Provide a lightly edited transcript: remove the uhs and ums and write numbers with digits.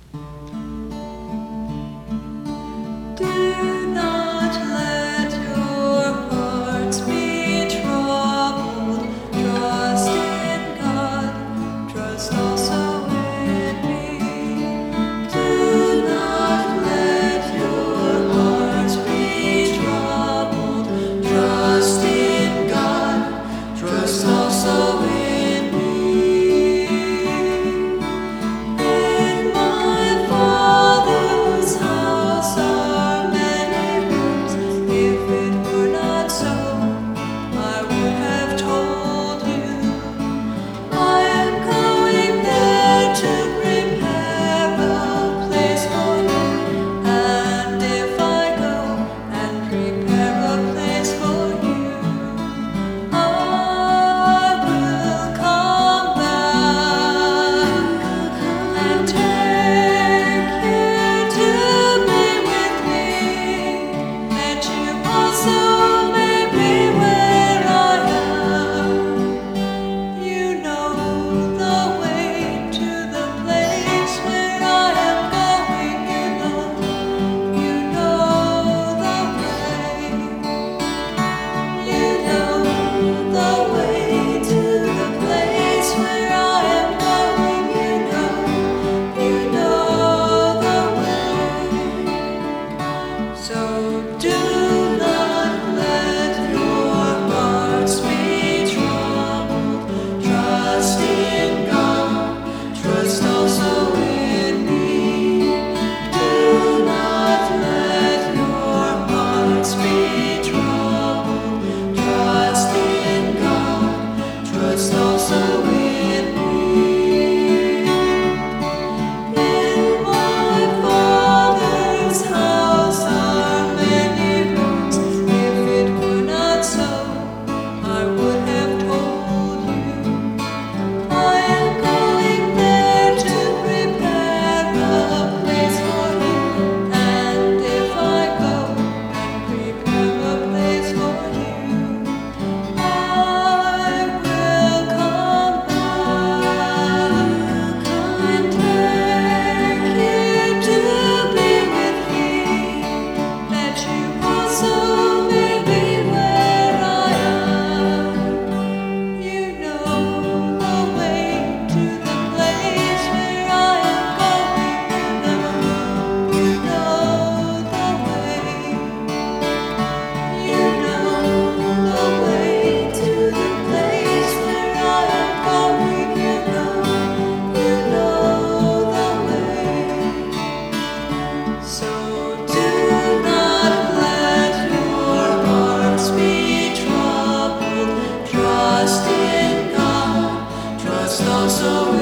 Do not let your hearts be troubled. Trust in God, trust also in me. Do not let your hearts be troubled. Trust in God, trust also in me. In my Father's house are many rooms. If it were not so, I would have told you. I am going there to prepare a place for you. And if I go and prepare a place for you, I will come back and take you to be with me, that you also may be where I am. You know the way to the place where I am going. You know the way. You know the way to the place where I am going. You know the way. So do not let your hearts be troubled. Trust in God, trust also in me. Do not let your hearts be troubled. Trust in God, trust also in me. In my Father's house are many rooms. If it were not so, I would have told you. I am going there to prepare a place for you. And if I go and prepare a place for you, I will come back and take you to be with me, that you also may be where I am. You know the way to the place where I am going. You know the way. You know the way to the place where I am going. You know the way. So do not let your hearts be troubled. Trust in God, trust also